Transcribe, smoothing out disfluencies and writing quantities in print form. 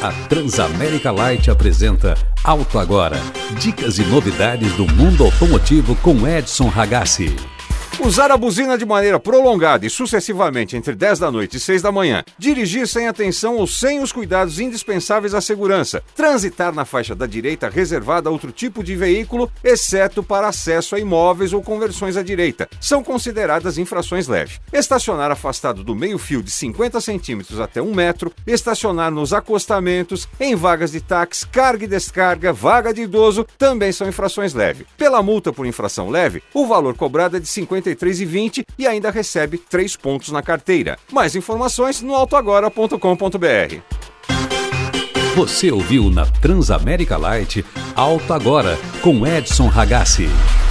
A Transamérica Light apresenta Auto Agora. Dicas e novidades do mundo automotivo com Edson Ragazzi. Usar a buzina de maneira prolongada e sucessivamente entre 10 da noite e 6 da manhã, dirigir sem atenção ou sem os cuidados indispensáveis à segurança, transitar na faixa da direita reservada a outro tipo de veículo, exceto para acesso a imóveis ou conversões à direita, são consideradas infrações leves. Estacionar afastado do meio-fio de 50 centímetros até 1 metro, estacionar nos acostamentos, em vagas de táxi, carga e descarga, vaga de idoso, também são infrações leves. Pela multa por infração leve, o valor cobrado é de R$ 53,20 e ainda recebe 3 pontos na carteira. Mais informações no autoagora.com.br. Você ouviu na Transamérica Light Auto Agora com Edson Ragazzi.